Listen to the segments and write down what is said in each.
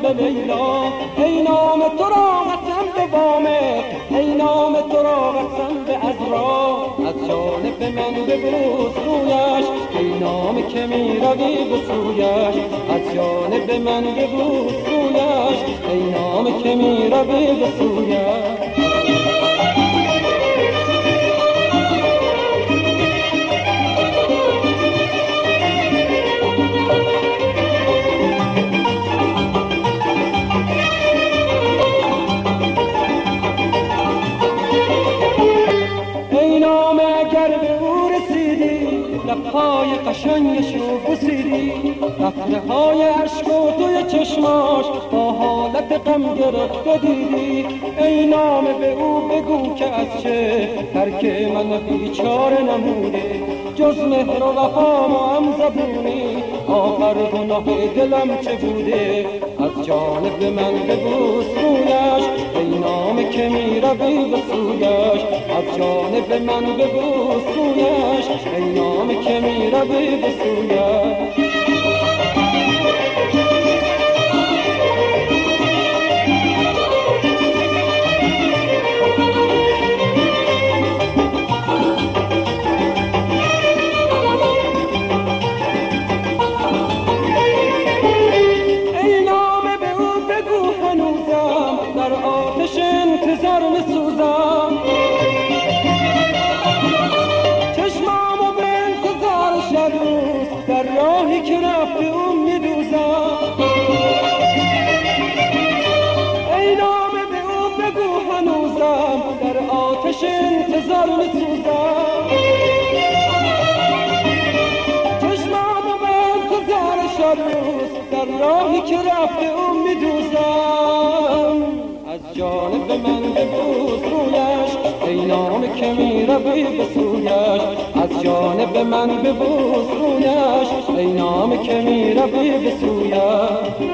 به لیلا، ای نام تو را قسم به وامق، ای نام تو را قسم به عذرا، از جانب من ببوس رویش، ای نام که می روی به سویش، از جانب من ببوس رویش، ای نام که می روی به سویش. لبهای قشنگشو بوسیدی، قطره های عشق و توی چشماش با حالت غم گرفته دیدی، ای نام به او بگو که از چه ترک من بیچاره نموده، جز مهر و وفا و هم زبونی آخر گناه دلم چه بوده، از جانب من ببوس رویش، ای نام که می روی به سویش، از جانب من ببوس رویش، ای نام که می روی به سویش. انتظار میسوزم، چشمامو به انتظار شروز در راهی که رفته اون میدوزم، ای نامه به اون بگو هنوزم در آتش انتظار میسوزم، چشمامو به انتظار شروز در راهی که رفته اون میدوزم، از جانب من ببوس رویش، ای نام که می روی به سویش، از جانب من ببوس رویش، ای نام که می روی به سویش.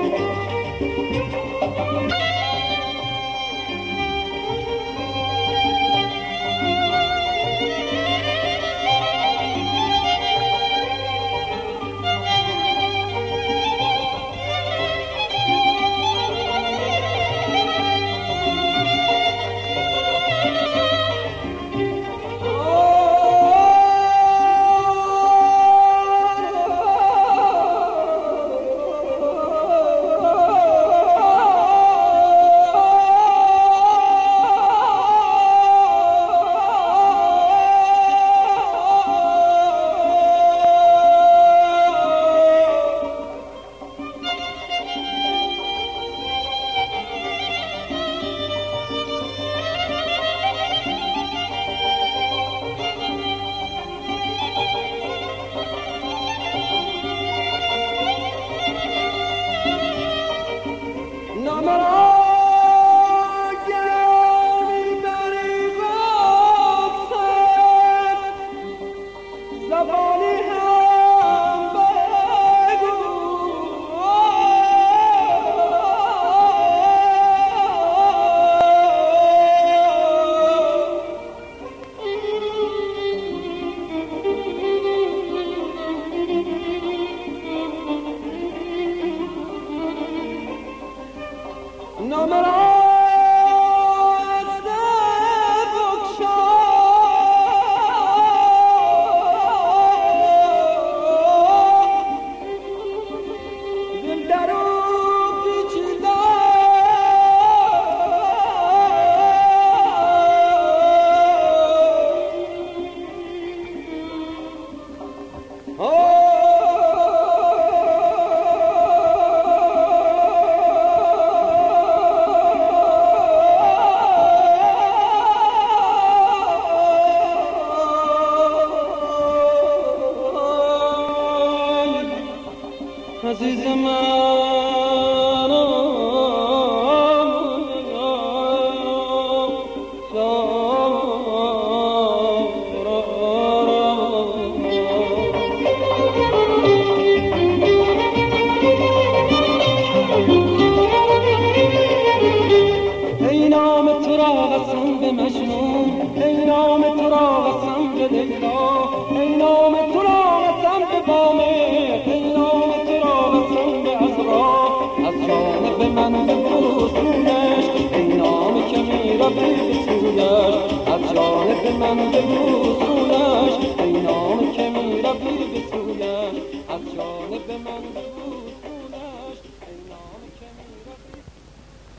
عزیز ای نام تو را قسم به مجنون، ای نام تو را قسم به لیلا، ای نام تو را قسم به بامق، ای نام تو را قسم به عذرا، از جانب من ببوس رویش ای نام که میروی به سویش از جانب من ببوس رویش ای نام که میروی به سویش از جانب من ببوس رویش ای نام که میروی